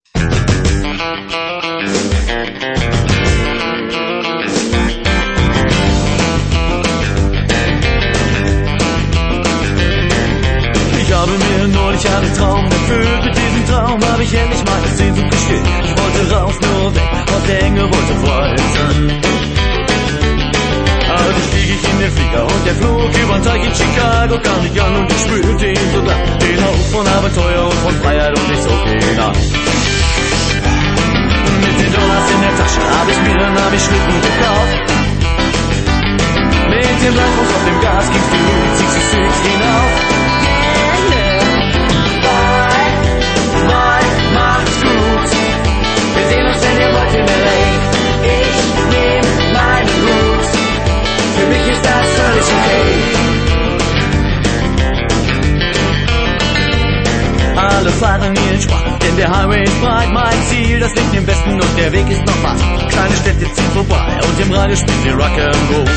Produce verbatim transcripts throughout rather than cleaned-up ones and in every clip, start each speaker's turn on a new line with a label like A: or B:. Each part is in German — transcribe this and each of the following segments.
A: Ich habe mir neulich einen Traum erfüllt. Mit diesem Traum habe ich endlich meine Sehnsucht gestillt. Ich wollte raus, nur weg aus der Enge, wollte frei sein. Also stieg ich in den Flieger und der flog übern Teich in Chicago, kam nicht an und ich spürte ihn sogleich. Den Hauch von Abenteuer und von Freiheit und ich zog ihn an. Mit den Dollars in der Tasche hab ich mir dann hab ich Schlitten gekauft. Mit dem Bleifunk auf dem Gas ging's die Route sechsundsechzig hinauf. Macht's gut. Wir sehen uns, wenn ihr wollt, in L A. Ich nehm meinen Hut. Für mich ist das völlig okay. Alle fahren hier entspannt, denn der Highway ist breit. Mein Ziel, das liegt im Westen und der Weg ist noch weit. Kleine Städte ziehen vorbei und im Radio spielt die Rock'n'Roll.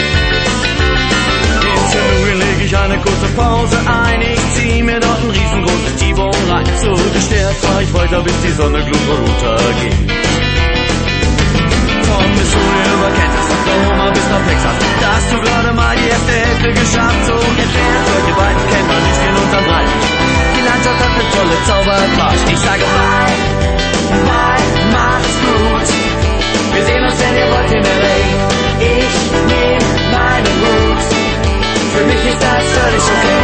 A: In Saint Louis leg ich eine kurze Pause ein. Ich zieh mir dort ein riesengroßes T-Bone rein. Zugestärkt fahr ich weiter, bis die Sonne glüht und untergeht. Von Missouri über Kansas, Oklahoma bis nach Texas. Da hast du gerade mal die erste Hälfte geschafft. So entfernt, solche beiden kennt man nicht viel unterm Breit. Die Landschaft hat eine tolle Zauberkraft. Ich sage bye, bye, macht's gut. Wir sehen uns, wenn ihr wollt, in L A. Ich nehm meinen Hut. Für mich ist das völlig okay.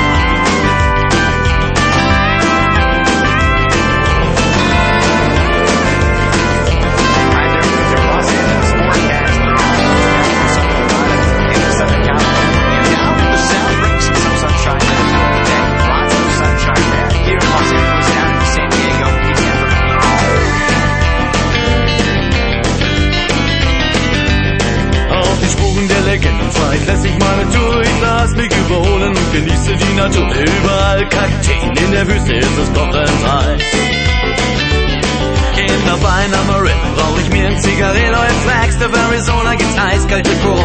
A: Ich lass ich meine Tour, ich lass mich überholen und genieße die Natur. Überall Kakteen, in der Wüste ist es kochend heiß. In der Bein am Amarillo rauch ich mir ein Zigarillo. In Flagstaff, Arizona gibt's eiskalte Cola.